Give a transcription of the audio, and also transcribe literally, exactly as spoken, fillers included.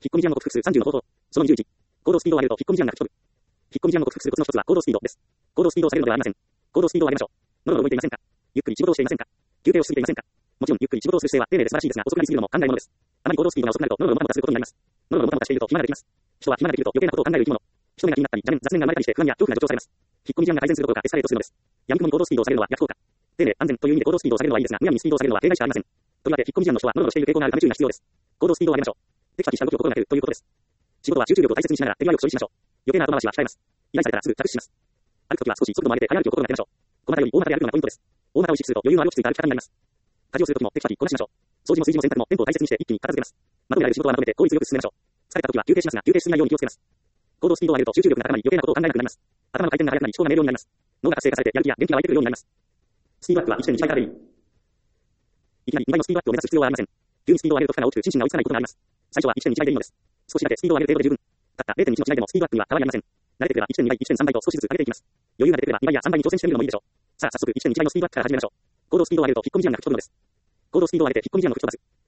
引っ込み思案の複数さんじゅうの方法。そのにじゅういち。行動スピードを上げると引っ込み思案が吹き飛ぶ。引っ込み思案の複数コツの一つは行動スピードです。行動スピードを下げるのではありません。行動スピードを上げましょう。のろのろ動いていませんか？ゆっくり仕事をしていませんか？休憩をしすぎていませんか？もちろんゆっくり仕事をする姿勢は丁寧で素晴らしいですが、遅くなりすぎるのも考えものです。あまり行動スピードが遅くなると、のろのろもたもたすることになります。のろのろもたもたしていると暇ができます。人は暇ができると余計なことを考える生き物。人目が気になったり、雑念、雑念が生まれたりして不安や恐怖が助長されます。引っ込み思案が改善するどころかエスカレートするのです。闇雲に行動スピードを下げるのは逆効果。丁寧、安全という意味で行動スピードを下げるのはいいですが、むやみにスピードを下げるのは弊害しかありません。とりわけ引っ込み思案の人はノロノロしている傾向があるため注意が必要です。行動スピードを上げましょう。テキパキした動きを心がけるということです。仕事は集中力を大切にしながら手際よく処理しましょう。余計な後回しは控えます。依頼されたらすぐ着手します。歩くときは少し速度を上げて早歩きを心がけましょう。小股より大股で歩くのがポイントです。大股を意識すると余裕のある落ち着いた歩き方になります。家事をするときもテキパキこなしましょう。掃除も炊事も洗濯もテンポを大切にして一気に片付けます。まとめられる仕事はまとめて効率よく進めましょう。疲れたときは休憩しますが、休憩しすぎないように気をつけます。行動スピードを上げると集中力が高まり余計なことを考えなくなります。頭の回転が速くなり思考が明瞭になります。脳が活性化されてやる気や元気が湧いてくるようになります。スピードアップは いってんに 倍からでいい。いきなりにばいのスピードアップを目指す必要はありません。急にスピードを上げると負荷が大きく心身が追いつかないことがあります。最初は いってんに 倍でいいのです。少しだけスピードを上げる程度で十分。たった れいてんいち の違いでもスピードアップには変わりありません。慣れてくれば いってんに 倍、いってんさん 倍と少しずつ上げていきます。余裕が出てくればにばいやさんばいに挑戦してみるのもいいでしょう。さあ早速 いってんに 倍のスピードアップから始めましょう。行動スピードを上げると引っ込み思案が吹き飛ぶのです。行動スピードを上げて引っ込み思案を吹き飛ばす。